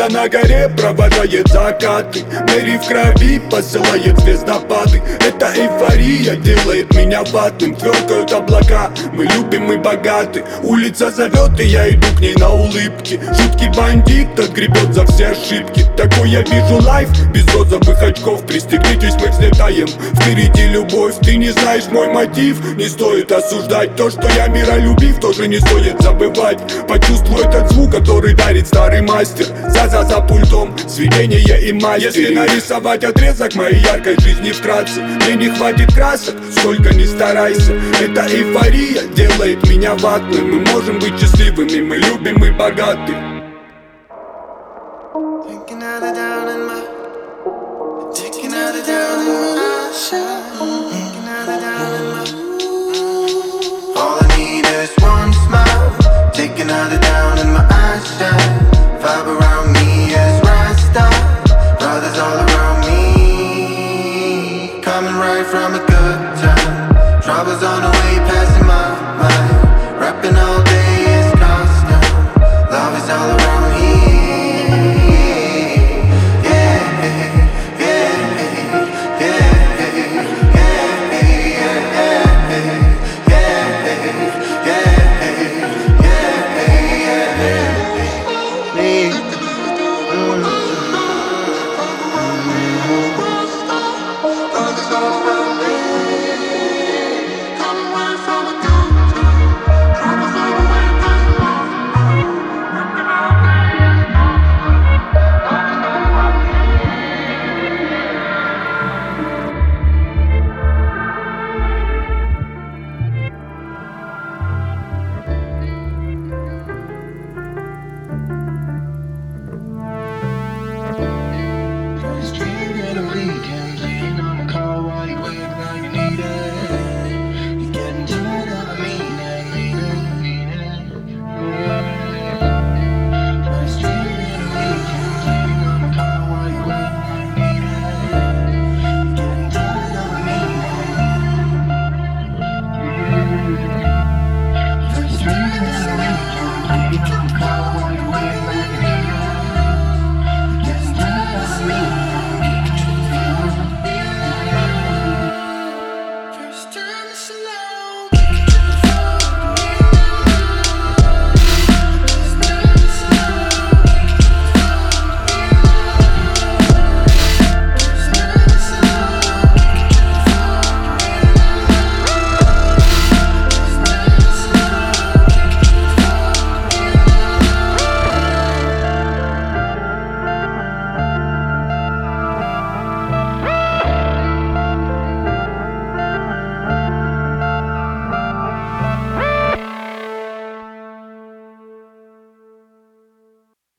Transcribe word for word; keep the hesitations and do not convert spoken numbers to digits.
Солнце на горе провожает закаты, Мэри в крови посылает звездопады. Эта эйфория делает меня ватным. Тверкают облака, мы любим и богаты. Улица зовет, и я иду к ней на улыбке. Жуткий бандит отгребет за все ошибки. Такой я вижу лайф, без розовых очков. Пристегнитесь, мы взлетаем, впереди любовь. Ты не знаешь мой мотив, не стоит осуждать. То, что я миролюбив, тоже не стоит забывать. Почувствуй этот звук, который дарит старый мастер. За-за-за пультом, сведение и мастер. Если нарисовать отрезок моей яркой жизни вкратце, мне не хватит красок, сколько ни старайся. Эта эйфория делает меня ватным. Мы можем быть счастливыми, мы любим и богаты. All I need is one smile, take another down and my eyes shine. Vibe around me is Rasta, brothers all around me. Coming right from a good time, troubles on the way passing my mind. Rapping all